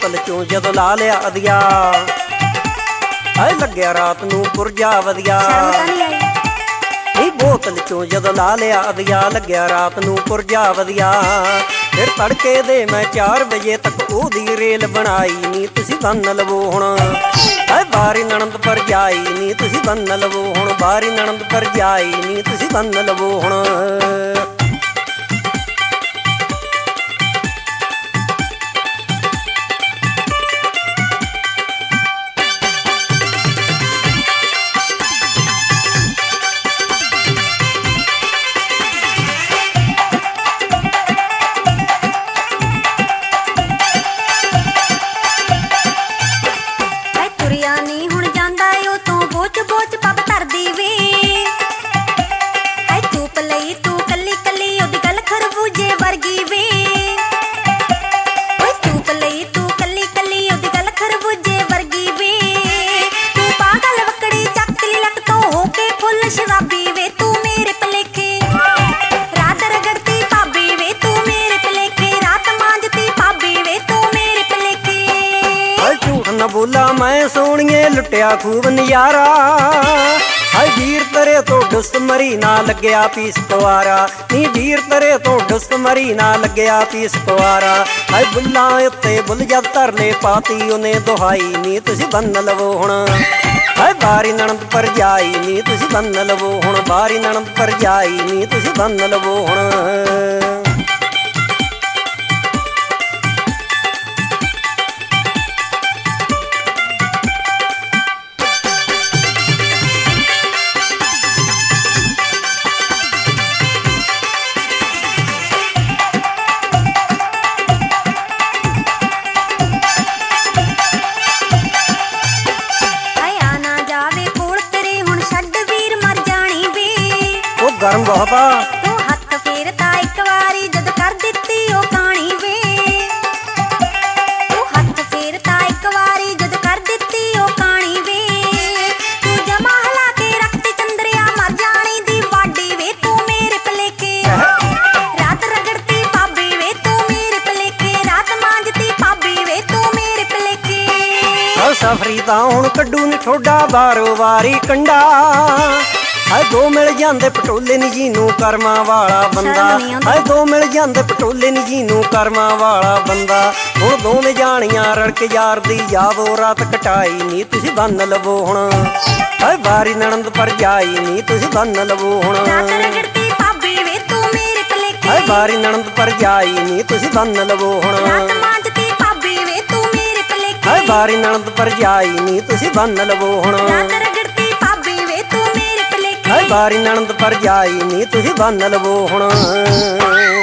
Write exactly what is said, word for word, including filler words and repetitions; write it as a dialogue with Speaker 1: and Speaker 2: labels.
Speaker 1: बोतल चों जदों ला लिया अदिया, हाय लग्या रात नूं पुरजा वधिया। नी बोतल चों जदों ला लिया अदिया, लग्या रात नूं पुरजा वधिया। फिर तड़के दे मैं चार बजे तक ओदी रेल बनाई नी, तुसी बन लवो हुण हाय बारी नणंद भरजाई नी, तुसी बन लवो हुण बारी नणंद भरजाई नी, तुसी बन लवो हुण। न बोला मैं सोनिए लुटिया खूब नजारा, हाय वीर तेरे तो डुस मरी ना लग्या पीस पवारा। नी वीर तेरे तो डुस मरी ना लग्या पीस पवारा। हाय बुल्ला उत्ते बुल जब धरले पाती उन्हें दुहाई नी, तुसी बन लवो हुण हाय बारी नणंद भरजाई नी, तुसी बन लवो हुण बारी नणंद भरजाई नी, तुसी बन लवो हुण। गरम बहुत आ
Speaker 2: तू हथ फेरता एक वारी जद कर दित्ती ओ काणी वे, तू हथ फेरता एक वारी जद कर दित्ती ओ काणी वे। तू जमा हला के रखती चंद्रिया मर जानी दी वाडी वे, तू मेरे पलेके रात रगड़ती पाबी वे, तू मेरे पलेके रात मांजती पाबी वे, तू मेरे पलेके।
Speaker 1: सफरी तां हुण कड्डू नी ठोडा बारो वारी कंडा, हाय दो मिल जांदे पटोले नी जीनू करमां वाला बंदा। हाय दो मिल जांदे पटोले नी जीनू करमां वाला बंदा। हुण दोवें जाणियां रड़के यार दी जावो रात कटाई नी, तुसी बन लवो हुण हाय बारी नणंद भरजाई नी, तुसी बन लवो हुण। हाय बारी नणंद भरजाई नी, तुसी बन लवो हुण। हाय बारी नणंद भरजाई नी, तुसी बन लवो हुण। हाय बारी नणंद भरजाई नी, तुसी बन लवो हुण।